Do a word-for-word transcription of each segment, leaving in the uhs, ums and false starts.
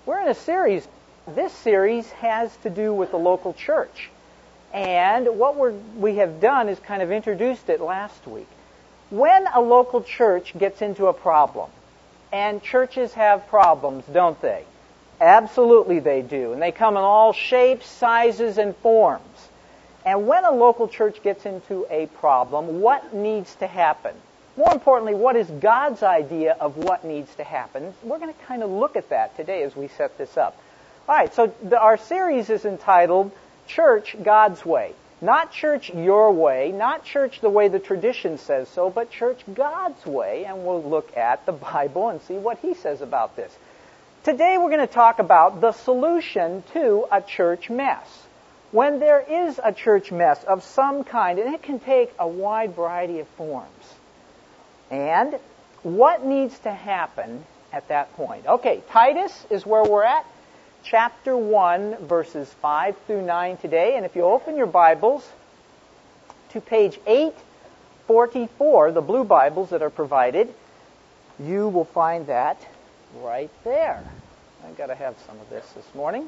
We're in a series. This series has to do with the local church. And what we're, we have done is kind of introduced it last week. When a local church gets into a problem, and churches have problems, don't they? Absolutely they do. And they come in all shapes, sizes, and forms. And when a local church gets into a problem, what needs to happen? More importantly, what is God's idea of what needs to happen? We're going to kind of look at that today as we set this up. All right, so the, our series is entitled Church God's Way. Not church your way, not church the way the tradition says so, but church God's way. And we'll look at the Bible and see what He says about this. Today we're going to talk about the solution to a church mess. When there is a church mess of some kind, and it can take a wide variety of forms. And what needs to happen at that point? Okay, Titus is where we're at. Chapter one, verses five through nine today. And if you open your Bibles to page eight forty-four, the blue Bibles that are provided, you will find that right there. I've got to have some of this this morning.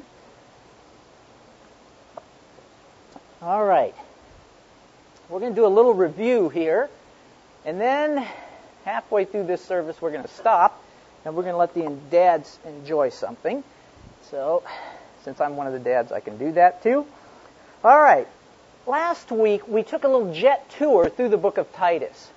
All right. We're going to do a little review here. And then halfway through this service, we're going to stop. And we're going to let the dads enjoy something. So, since I'm one of the dads, I can do that too. All right. Last week, we took a little jet tour through the book of Titus.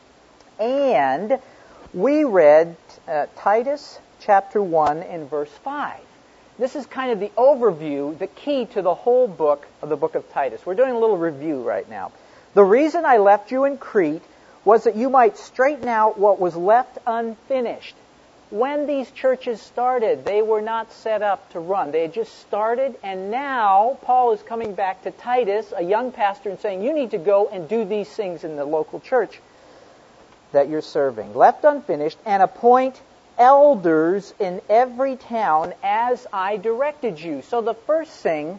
And we read uh, Titus chapter one and verse five. This is kind of the overview, the key to the whole book of the book of Titus. We're doing a little review right now. The reason I left you in Crete was that you might straighten out what was left unfinished. When these churches started, they were not set up to run. They had just started, and now Paul is coming back to Titus, a young pastor, and saying, you need to go and do these things in the local church that you're serving. Left unfinished, and appoint elders in every town as I directed you. So the first thing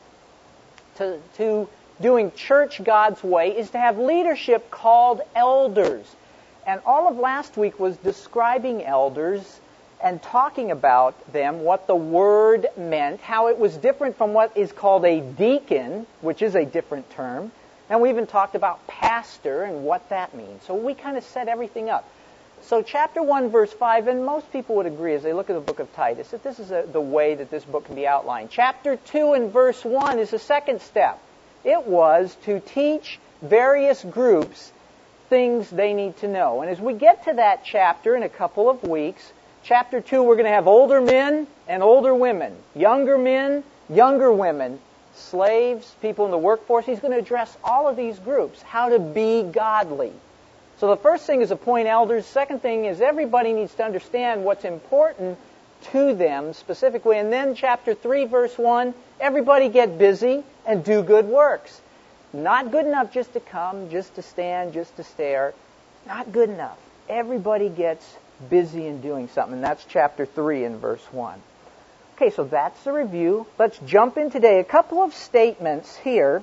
to, to doing church God's way is to have leadership called elders. And all of last week was describing elders and talking about them, what the word meant, how it was different from what is called a deacon, which is a different term. And we even talked about pastor and what that means. So we kind of set everything up. So chapter one, verse five, and most people would agree as they look at the book of Titus that this is a, the way that this book can be outlined. Chapter two and verse one is the second step. It was to teach various groups things they need to know. And as we get to that chapter in a couple of weeks, chapter two, we're going to have older men and older women, younger men, younger women, slaves, people in the workforce. He's going to address all of these groups, how to be godly. So the first thing is appoint elders. Second thing is everybody needs to understand what's important to them specifically. And then chapter three, verse one, everybody get busy and do good works. Not good enough just to come, just to stand, just to stare. Not good enough. Everybody gets busy in doing something. And that's chapter three and verse one. Okay, so that's the review. Let's jump in today. A couple of statements here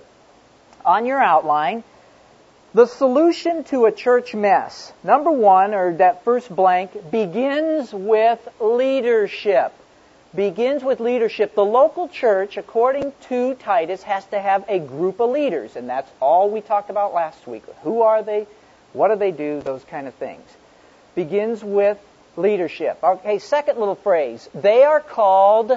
on your outline. The solution to a church mess, number one, or that first blank, begins with leadership. Begins with leadership. The local church, according to Titus, has to have a group of leaders, and that's all we talked about last week. Who are they? What do they do? Those kind of things. Begins with leadership. Okay, second little phrase. They are called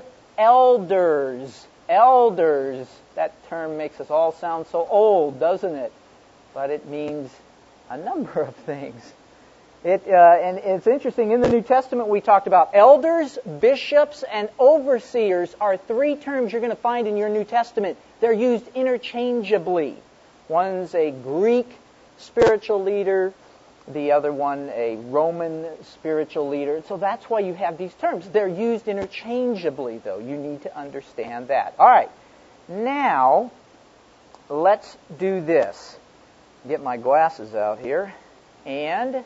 elders. Elders. That term makes us all sound so old, doesn't it? But it means a number of things. It uh, and it's interesting, in the New Testament we talked about elders, bishops, and overseers are three terms you're going to find in your New Testament. They're used interchangeably. One's a Greek spiritual leader, the other one a Roman spiritual leader. So that's why you have these terms. They're used interchangeably, though. You need to understand that. All right. Now, let's do this. Get my glasses out here, and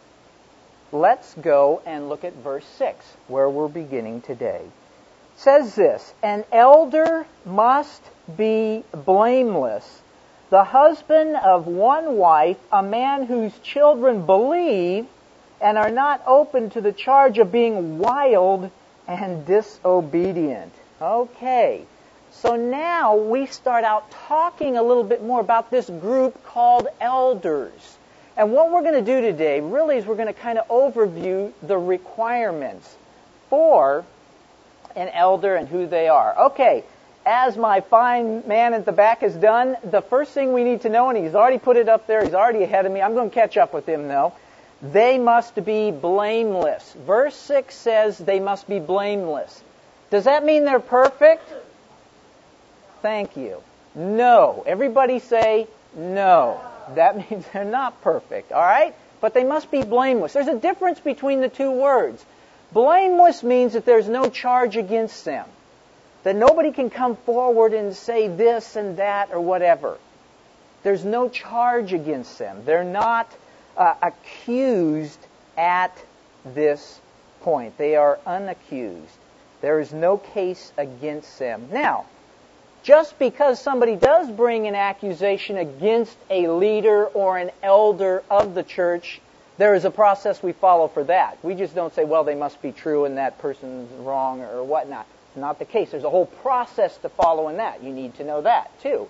let's go and look at verse six, where we're beginning today. It says this, an elder must be blameless, the husband of one wife, a man whose children believe and are not open to the charge of being wild and disobedient. Okay, so now we start out talking a little bit more about this group called elders. And what we're going to do today really is we're going to kind of overview the requirements for an elder and who they are. Okay, as my fine man at the back has done, the first thing we need to know, and he's already put it up there, he's already ahead of me, I'm going to catch up with him though. They must be blameless. Verse six says they must be blameless. Does that mean they're perfect? Thank you. No. Everybody say no. That means they're not perfect, all right? But they must be blameless. There's a difference between the two words. Blameless means that there's no charge against them. That nobody can come forward and say this and that or whatever. There's no charge against them. They're not uh, accused at this point. They are unaccused. There is no case against them. Now, just because somebody does bring an accusation against a leader or an elder of the church, there is a process we follow for that. We just don't say, well, they must be true and that person's wrong or whatnot. Not the case. There's a whole process to follow in that. You need to know that too.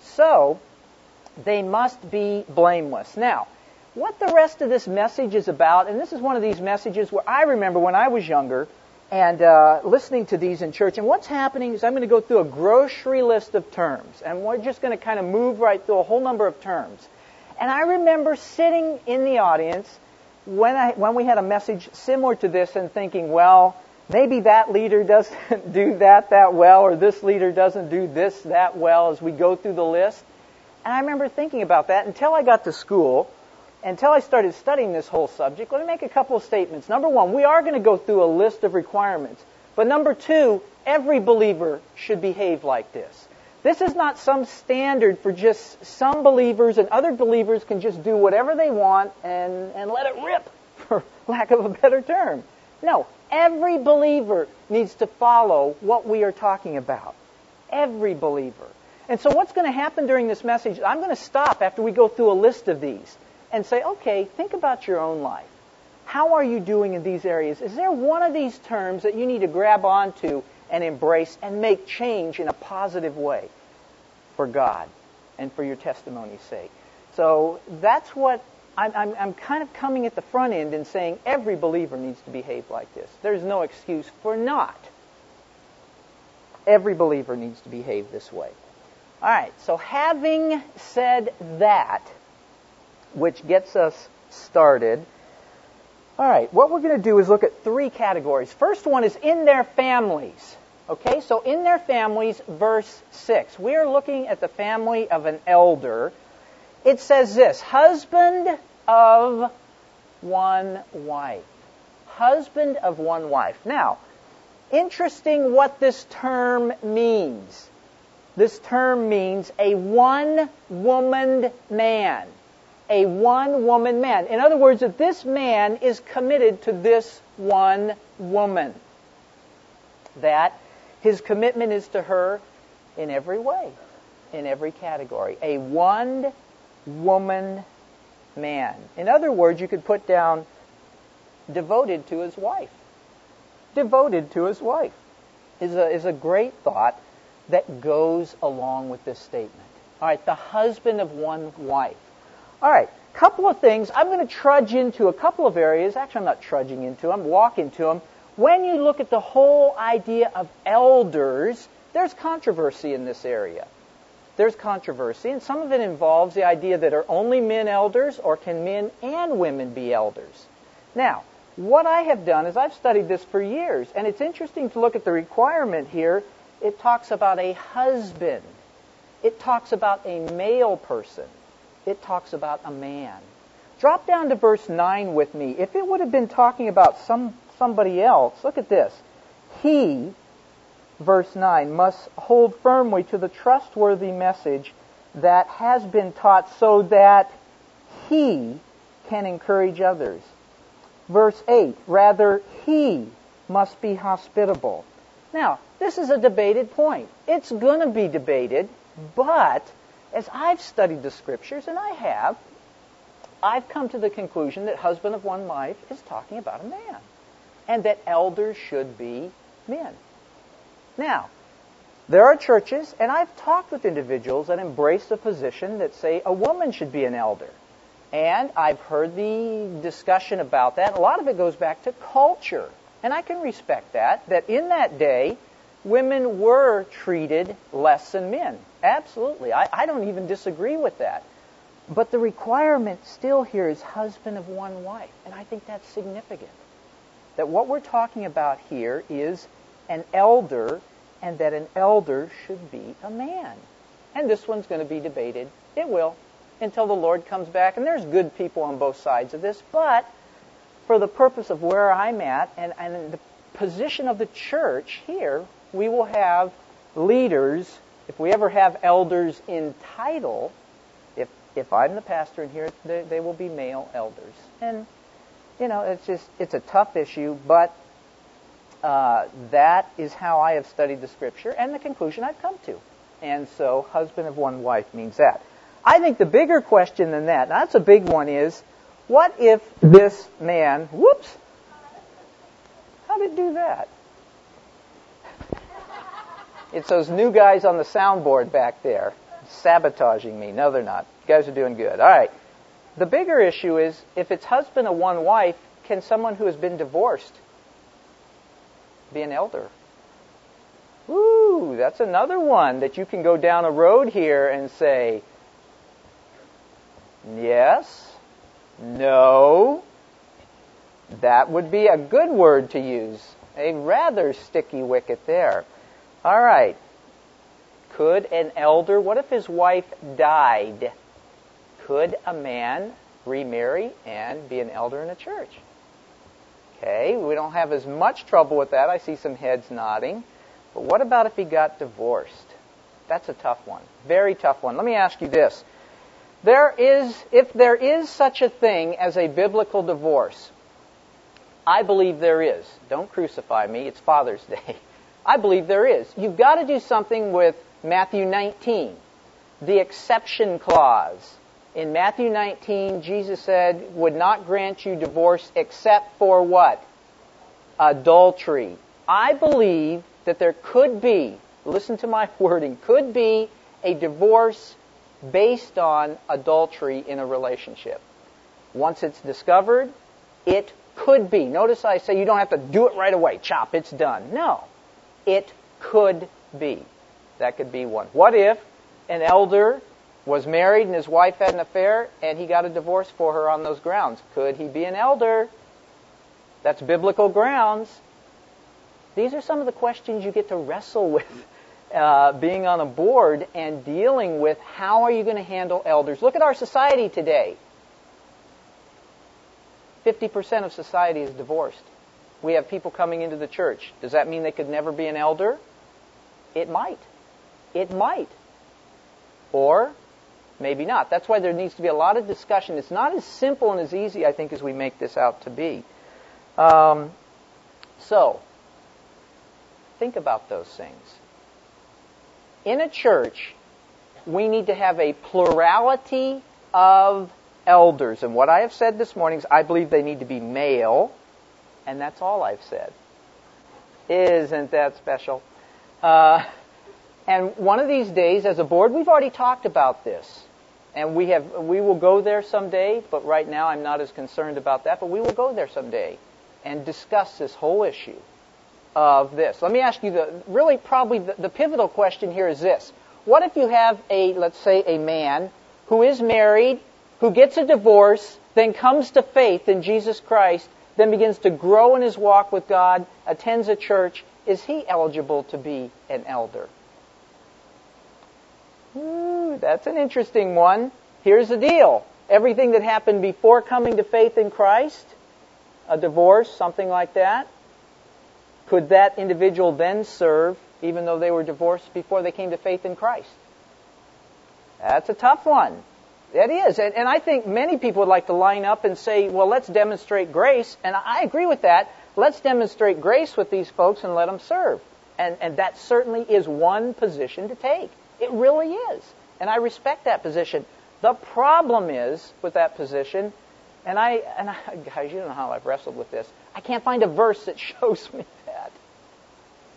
So, they must be blameless. Now, what the rest of this message is about, and this is one of these messages where I remember when I was younger and uh, listening to these in church, and what's happening is I'm going to go through a grocery list of terms, and we're just going to kind of move right through a whole number of terms. And I remember sitting in the audience when I when we had a message similar to this and thinking, well, maybe that leader doesn't do that that well, or this leader doesn't do this that well as we go through the list. And I remember thinking about that until I got to school, until I started studying this whole subject. Let me make a couple of statements. Number one, we are going to go through a list of requirements. But number two, every believer should behave like this. This is not some standard for just some believers, and other believers can just do whatever they want and, and let it rip, for lack of a better term. No, every believer needs to follow what we are talking about. Every believer. And so what's going to happen during this message, I'm going to stop after we go through a list of these and say, okay, think about your own life. How are you doing in these areas? Is there one of these terms that you need to grab onto and embrace and make change in a positive way for God and for your testimony's sake? So that's what I'm, I'm, I'm kind of coming at the front end and saying every believer needs to behave like this. There's no excuse for not. Every believer needs to behave this way. All right, so having said that, which gets us started, all right, what we're going to do is look at three categories. First one is in their families. Okay, so in their families, verse six. We are looking at the family of an elder. It says this, husband of one wife. Husband of one wife. Now, interesting what this term means. This term means a one-woman man. A one-woman man. In other words, that this man is committed to this one woman. That his commitment is to her in every way, in every category. A one-woman man. In other words, you could put down devoted to his wife. Devoted to his wife is a, is a great thought that goes along with this statement. All right, the husband of one wife. All right, couple of things. I'm going to trudge into a couple of areas. Actually, I'm not trudging into them. I'm walking to them. When you look at the whole idea of elders, there's controversy in this area. There's controversy, and some of it involves the idea that are only men elders, or can men and women be elders? Now, what I have done is I've studied this for years, and it's interesting to look at the requirement here. It talks about a husband. It talks about a male person. It talks about a man. Drop down to verse nine with me. If it would have been talking about some somebody else, look at this. He, verse nine, must hold firmly to the trustworthy message that has been taught so that he can encourage others. Verse eight, rather, he must be hospitable. Now, this is a debated point. It's going to be debated, but as I've studied the Scriptures, and I have, I've come to the conclusion that husband of one wife is talking about a man, and that elders should be men. Now, there are churches, and I've talked with individuals that embrace the position that say a woman should be an elder. And I've heard the discussion about that. A lot of it goes back to culture. And I can respect that, that in that day, women were treated less than men. Absolutely. I, I don't even disagree with that. But the requirement still here is husband of one wife. And I think that's significant. That what we're talking about here is an elder, and that an elder should be a man. And this one's going to be debated. It will, until the Lord comes back. And there's good people on both sides of this. But for the purpose of where I'm at and, and the position of the church here, we will have leaders. If we ever have elders in title, if if I'm the pastor in here, they, they will be male elders. And, you know, it's just, it's a tough issue, but uh, that is how I have studied the Scripture and the conclusion I've come to. And so, husband of one wife means that. I think the bigger question than that, now that's a big one, is what if this man, whoops, how did it do that? It's those new guys on the soundboard back there sabotaging me. No, they're not. You guys are doing good. All right. The bigger issue is, if it's husband of one wife, can someone who has been divorced be an elder? Ooh, that's another one that you can go down a road here and say, yes, no. That would be a good word to use. A rather sticky wicket there. All right. Could an elder, what if his wife died? Could a man remarry and be an elder in a church? Okay, we don't have as much trouble with that. I see some heads nodding. But what about if he got divorced? That's a tough one. Very tough one. Let me ask you this. There is, if there is such a thing as a biblical divorce, I believe there is. Don't crucify me. It's Father's Day. I believe there is. You've got to do something with Matthew nineteen, the exception clause. In Matthew nineteen, Jesus said, would not grant you divorce except for what? Adultery. I believe that there could be, listen to my wording, could be a divorce based on adultery in a relationship. Once it's discovered, it could be. Notice I say you don't have to do it right away. Chop, it's done. No. It could be. That could be one. What if an elder was married and his wife had an affair and he got a divorce for her on those grounds? Could he be an elder? That's biblical grounds. These are some of the questions you get to wrestle with uh, being on a board and dealing with how are you going to handle elders. Look at our society today. fifty percent of society is divorced. We have people coming into the church. Does that mean they could never be an elder? It might. It might. Or maybe not. That's why there needs to be a lot of discussion. It's not as simple and as easy, I think, as we make this out to be. Um, so, think about those things. In a church, we need to have a plurality of elders. And what I have said this morning is I believe they need to be male. And that's all I've said. Isn't that special? Uh, and one of these days, as a board, we've already talked about this. And we have, we will go there someday, but right now I'm not as concerned about that. But we will go there someday and discuss this whole issue of this. Let me ask you the, really probably the, the pivotal question here is this. What if you have a, let's say, a man who is married, who gets a divorce, then comes to faith in Jesus Christ, then begins to grow in his walk with God, attends a church? Is he eligible to be an elder? Ooh, that's an interesting one. Here's the deal. Everything that happened before coming to faith in Christ, a divorce, something like that, could that individual then serve even though they were divorced before they came to faith in Christ? That's a tough one. That is. And, and I think many people would like to line up and say, well, let's demonstrate grace. And I agree with that. Let's demonstrate grace with these folks and let them serve. And, and that certainly is one position to take. It really is. And I respect that position. The problem is with that position, and I, and I, guys, you don't know how I've wrestled with this. I can't find a verse that shows me that.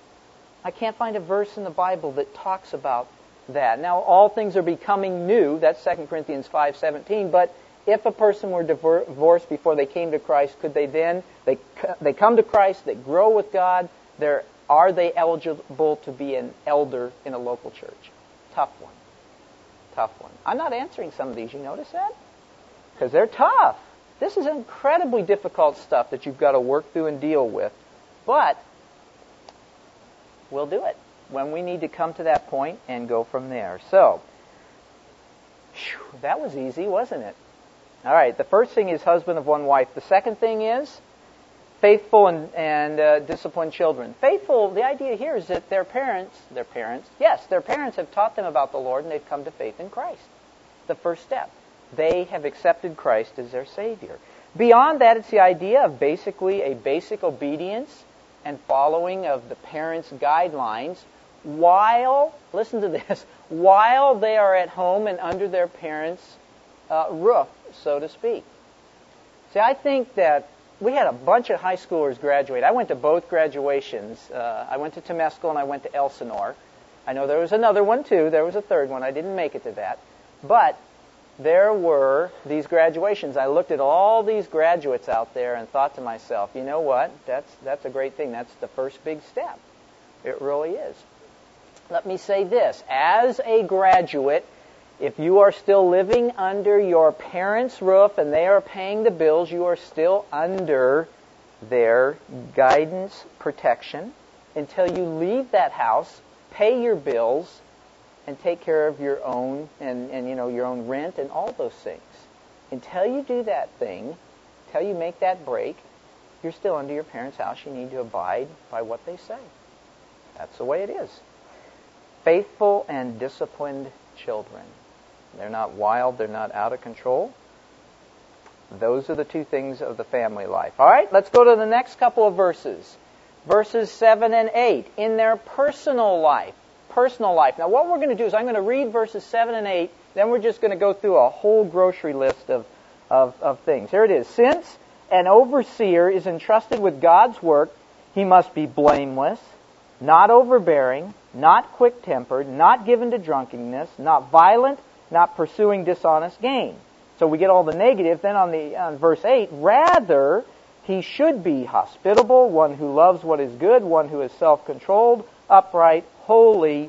I can't find a verse in the Bible that talks about that. Now, all things are becoming new. That's Second Corinthians five seventeen. But if a person were divorced before they came to Christ, could they then, they they come to Christ, they grow with God, they're, are they eligible to be an elder in a local church? Tough one. Tough one. I'm not answering some of these. You notice that? Because they're tough. This is incredibly difficult stuff that you've got to work through and deal with. But we'll do it when we need to come to that point and go from there. So, whew, that was easy, wasn't it? All right, the first thing is husband of one wife. The second thing is faithful and, and uh, disciplined children. Faithful, the idea here is that their parents, their parents, yes, their parents have taught them about the Lord and they've come to faith in Christ. The first step. They have accepted Christ as their Savior. Beyond that, it's the idea of basically a basic obedience and following of the parents' guidelines while, listen to this, while they are at home and under their parents' uh, roof, so to speak. See, I think that we had a bunch of high schoolers graduate. I went to both graduations. Uh, I went to Temescal and I went to Elsinore. I know there was another one too. There was a third one. I didn't make it to that. But there were these graduations. I looked at all these graduates out there and thought to myself, you know what? That's that's a great thing. That's the first big step. It really is. Let me say this. As a graduate, if you are still living under your parents' roof and they are paying the bills, you are still under their guidance, protection, until you leave that house, pay your bills, and take care of your own and, and you know your own rent and all those things. Until you do that thing, until you make that break, you're still under your parents' house. You need to abide by what they say. That's the way it is. Faithful and disciplined children. They're not wild. They're not out of control. Those are the two things of the family life. All right, let's go to the next couple of verses. Verses seven and eight. In their personal life. Personal life. Now, what we're going to do is I'm going to read verses seven and eight. Then we're just going to go through a whole grocery list of, of, of things. Here it is. Since an overseer is entrusted with God's work, he must be blameless, not overbearing, not quick-tempered, not given to drunkenness, not violent, not pursuing dishonest gain. So we get all the negative. Then on the on verse eight, rather, he should be hospitable, one who loves what is good, one who is self-controlled, upright, holy,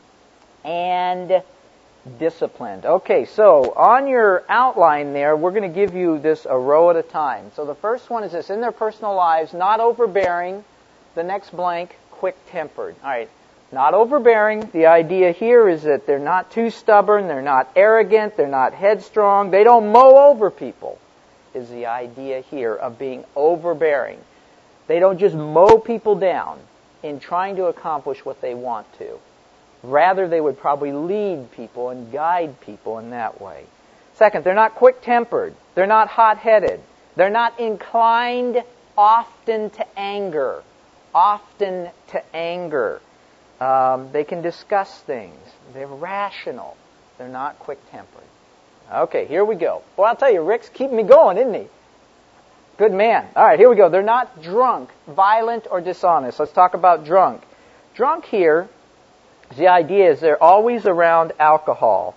and disciplined. Okay, so on your outline there, we're going to give you this a row at a time. So the first one is this: in their personal lives, not overbearing. The next blank, quick-tempered. All right. Not overbearing. The idea here is that they're not too stubborn, they're not arrogant, they're not headstrong, they don't mow over people, is the idea here of being overbearing. They don't just mow people down in trying to accomplish what they want to. Rather, they would probably lead people and guide people in that way. Second, they're not quick-tempered. They're not hot-headed. They're not inclined often to anger. Often to anger. Um, they can discuss things. They're rational. They're not quick-tempered. Okay, here we go. Well, I'll tell you, Rick's keeping me going, isn't he? Good man. All right, here we go. They're not drunk, violent, or dishonest. Let's talk about drunk. Drunk here, the idea is they're always around alcohol.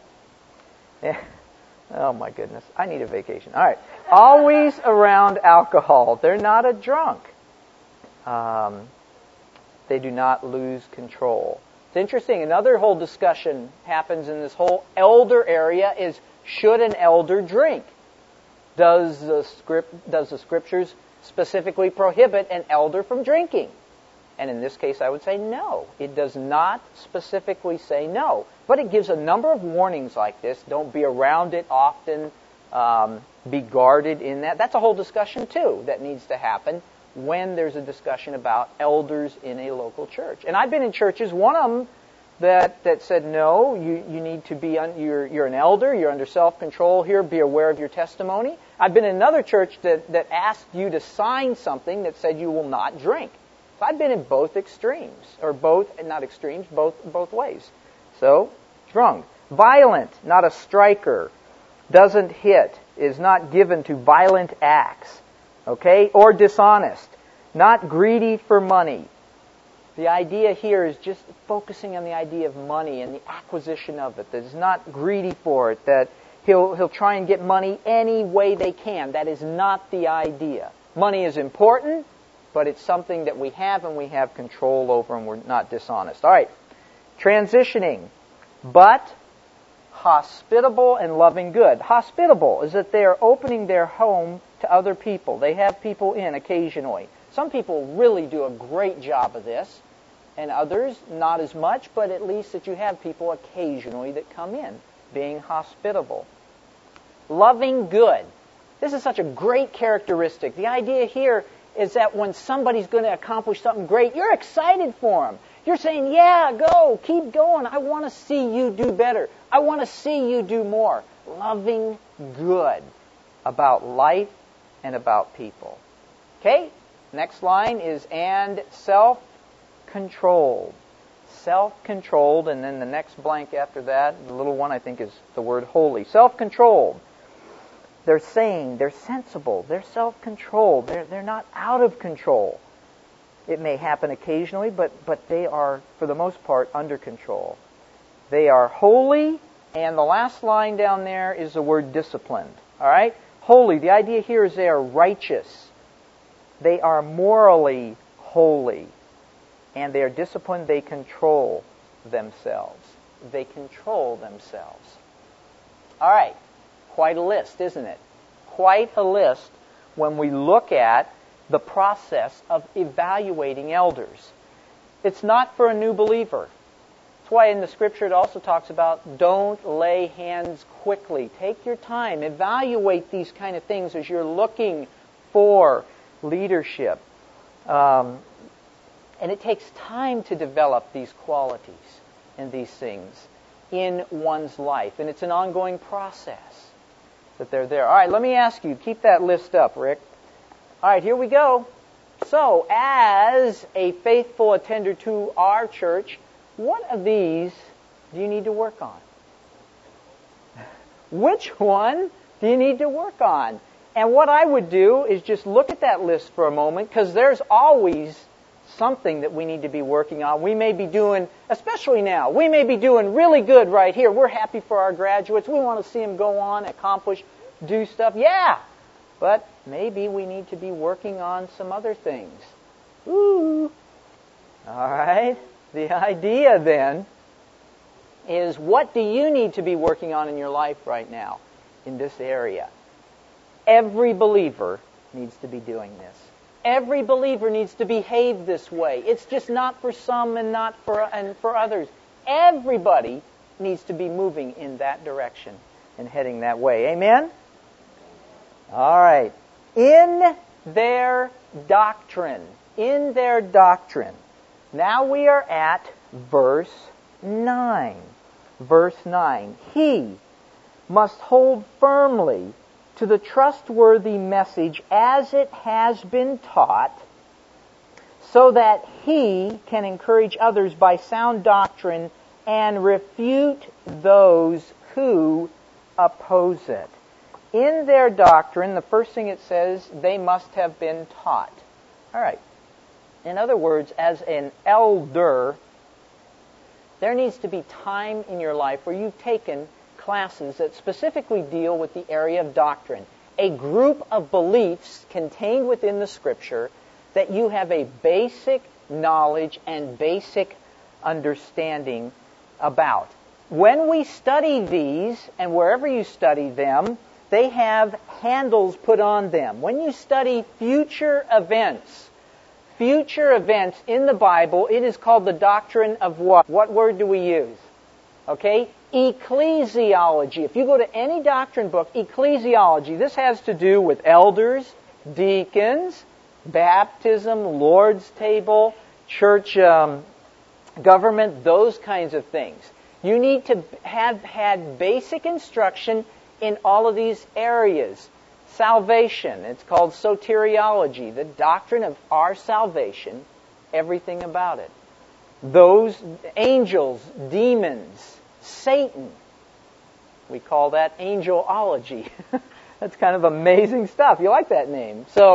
Oh, my goodness. I need a vacation. All right. Always around alcohol. They're not a drunk. Um... They do not lose control. It's interesting. Another whole discussion happens in this whole elder area is, should an elder drink? Does the script, does the scriptures specifically prohibit an elder from drinking? And in this case, I would say no. It does not specifically say no. But it gives a number of warnings like this. Don't be around it often. Um, be guarded in that. That's a whole discussion, too, that needs to happen when there's a discussion about elders in a local church. And I've been in churches, one of them that, that said, no, you, you need to be, un, you're, you're an elder, you're under self-control here, be aware of your testimony. I've been in another church that, that asked you to sign something that said you will not drink. So I've been in both extremes, or both, not extremes, both, both ways. So, drunk. Violent, not a striker, doesn't hit, is not given to violent acts. Okay? Or dishonest. Not greedy for money. The idea here is just focusing on the idea of money and the acquisition of it. That is not greedy for it, that he'll, he'll try and get money any way they can. That is not the idea. Money is important, but it's something that we have and we have control over, and we're not dishonest. All right, transitioning. But hospitable and loving good. Hospitable is that they are opening their home to other people. They have people in occasionally. Some people really do a great job of this, and others not as much, but at least that you have people occasionally that come in, being hospitable. Loving good. This is such a great characteristic. The idea here is that when somebody's going to accomplish something great, you're excited for them. You're saying, yeah, go, keep going. I want to see you do better. I want to see you do more. Loving good about life and about people. Okay? Next line is, and self-controlled. Self-controlled, and then the next blank after that, the little one I think is the word holy. Self-controlled. They're sane, they're sensible, they're self-controlled, they're, they're not out of control. It may happen occasionally, but, but they are, for the most part, under control. They are holy, and the last line down there is the word disciplined. All right? Holy, the idea here is they are righteous. They are morally holy. And they are disciplined, they control themselves. They control themselves. All right. Quite a list, isn't it? Quite a list when we look at the process of evaluating elders. It's not for a new believer. That's why in the Scripture it also talks about don't lay hands quickly. Take your time. Evaluate these kind of things as you're looking for leadership. Um, and it takes time to develop these qualities and these things in one's life. And it's an ongoing process that they're there. All right, let me ask you, keep that list up, Rick. All right, here we go. So, as a faithful attender to our church, what of these do you need to work on? Which one do you need to work on? And what I would do is just look at that list for a moment, because there's always something that we need to be working on. We may be doing, especially now, we may be doing really good right here. We're happy for our graduates. We want to see them go on, accomplish, do stuff. Yeah, but maybe we need to be working on some other things. Ooh. All right. The idea then is, what do you need to be working on in your life right now in this area? Every believer needs to be doing this. Every believer needs to behave this way. It's just not for some and not for and for others. Everybody needs to be moving in that direction and heading that way. Amen? All right. In their doctrine. In their doctrine. Now we are at verse nine. Verse nine. He must hold firmly to the trustworthy message as it has been taught, so that he can encourage others by sound doctrine and refute those who oppose it. In their doctrine, the first thing it says, they must have been taught. All right. In other words, as an elder, there needs to be time in your life where you've taken classes that specifically deal with the area of doctrine. A group of beliefs contained within the Scripture that you have a basic knowledge and basic understanding about. When we study these, and wherever you study them, they have handles put on them. When you study future events, future events in the Bible, it is called the doctrine of what? What word do we use? Okay? Ecclesiology. If you go to any doctrine book, ecclesiology, this has to do with elders, deacons, baptism, Lord's table, church um, government, those kinds of things. You need to have had basic instruction in all of these areas. Salvation, it's called soteriology, the doctrine of our salvation, everything about it. Those angels, demons, Satan, we call that angelology. That's kind of amazing stuff. You like that name. So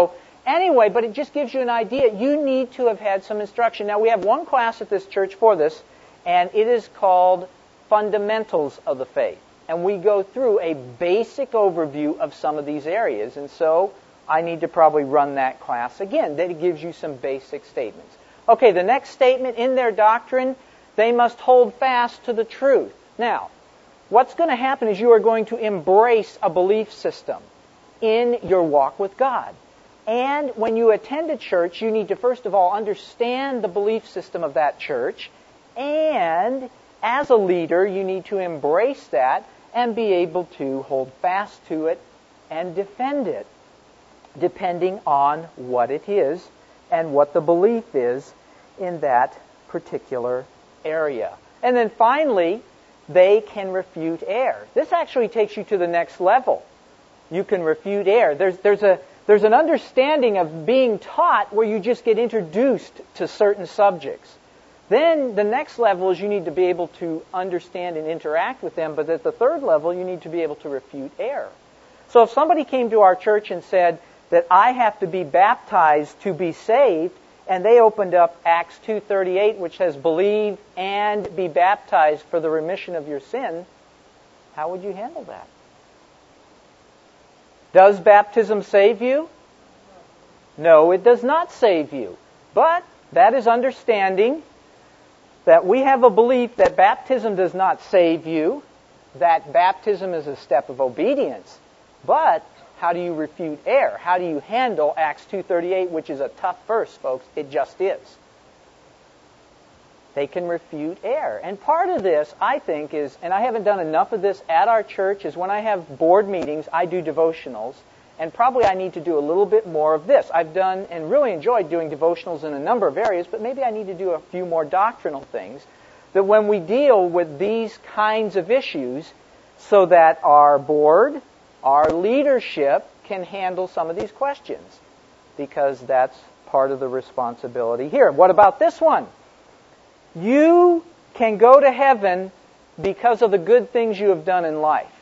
Anyway, but it just gives you an idea. You need to have had some instruction. Now, we have one class at this church for this, and it is called Fundamentals of the Faith. And we go through a basic overview of some of these areas. And so I need to probably run that class again. That gives you some basic statements. Okay, the next statement, in their doctrine, they must hold fast to the truth. Now, what's going to happen is you are going to embrace a belief system in your walk with God. And when you attend a church, you need to first of all understand the belief system of that church. And as a leader, you need to embrace that and be able to hold fast to it and defend it, depending on what it is and what the belief is in that particular area. And then finally, they can refute error. This actually takes you to the next level. You can refute error. There's, there's a There's an understanding of being taught where you just get introduced to certain subjects. Then the next level is you need to be able to understand and interact with them, but at the third level you need to be able to refute error. So if somebody came to our church and said that I have to be baptized to be saved, and they opened up Acts two thirty-eight, which says believe and be baptized for the remission of your sin, how would you handle that? Does baptism save you? No, it does not save you. But that is understanding that we have a belief that baptism does not save you, that baptism is a step of obedience. But how do you refute error? How do you handle Acts two thirty-eight, which is a tough verse, folks? It just is. They can refute error. And part of this, I think, is, and I haven't done enough of this at our church, is when I have board meetings, I do devotionals, and probably I need to do a little bit more of this. I've done and really enjoyed doing devotionals in a number of areas, but maybe I need to do a few more doctrinal things, that when we deal with these kinds of issues, so that our board, our leadership, can handle some of these questions, because that's part of the responsibility here. What about this one? You can go to heaven because of the good things you have done in life.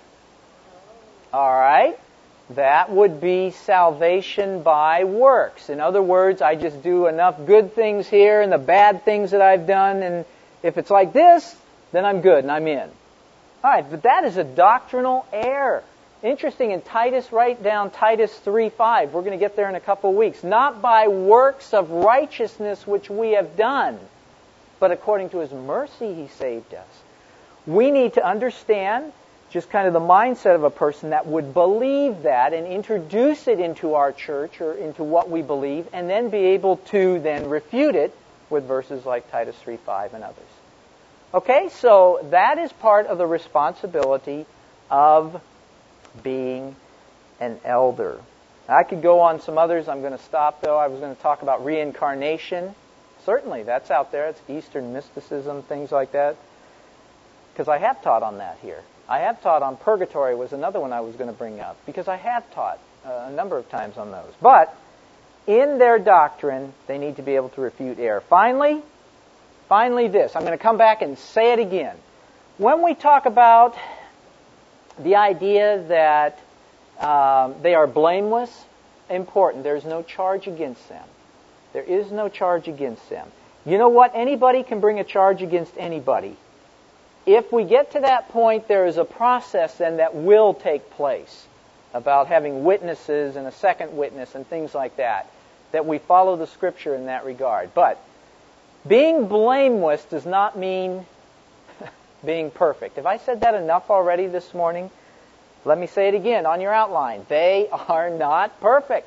All right? That would be salvation by works. In other words, I just do enough good things here and the bad things that I've done, and if it's like this, then I'm good and I'm in. All right, but that is a doctrinal error. Interesting, in Titus, write down Titus three five. We're going to get there in a couple of weeks. Not by works of righteousness which we have done, but according to His mercy He saved us. We need to understand just kind of the mindset of a person that would believe that and introduce it into our church or into what we believe, and then be able to then refute it with verses like Titus three five and others. Okay, so that is part of the responsibility of being an elder. I could go on some others. I'm going to stop, though. I was going to talk about reincarnation. Certainly, that's out there. It's Eastern mysticism, things like that. Because I have taught on that here. I have taught on purgatory was another one I was going to bring up. Because I have taught uh, a number of times on those. But in their doctrine, they need to be able to refute error. Finally, finally this. I'm going to come back and say it again. When we talk about the idea that um, they are blameless, important. There's no charge against them. There is no charge against them. You know what? Anybody can bring a charge against anybody. If we get to that point, there is a process then that will take place about having witnesses and a second witness and things like that, that we follow the Scripture in that regard. But being blameless does not mean being perfect. Have I said that enough already this morning? Let me say it again on your outline. They are not perfect.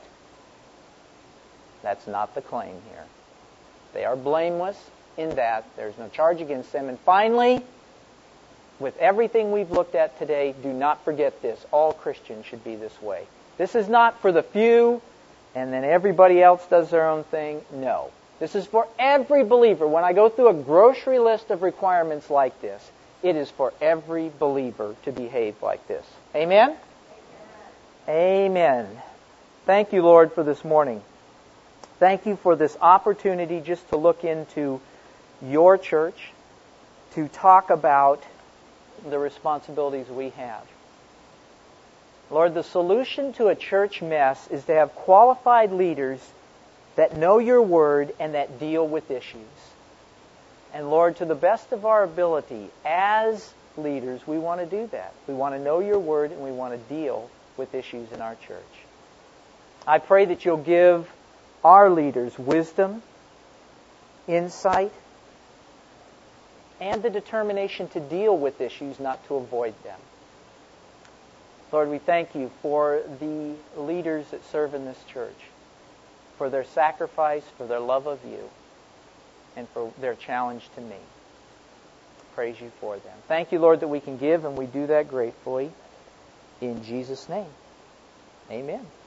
That's not the claim here. They are blameless in that there's no charge against them. And finally, with everything we've looked at today, do not forget this. All Christians should be this way. This is not for the few and then everybody else does their own thing. No. This is for every believer. When I go through a grocery list of requirements like this, it is for every believer to behave like this. Amen? Amen. Amen. Thank you, Lord, for this morning. Thank you for this opportunity just to look into your church, to talk about the responsibilities we have. Lord, the solution to a church mess is to have qualified leaders that know your word and that deal with issues. And Lord, to the best of our ability, as leaders, we want to do that. We want to know your word and we want to deal with issues in our church. I pray that you'll give our leaders wisdom, insight, and the determination to deal with issues, not to avoid them. Lord, we thank you for the leaders that serve in this church, for their sacrifice, for their love of you, and for their challenge to me. Praise you for them. Thank you, Lord, that we can give, and we do that gratefully. In Jesus' name, amen.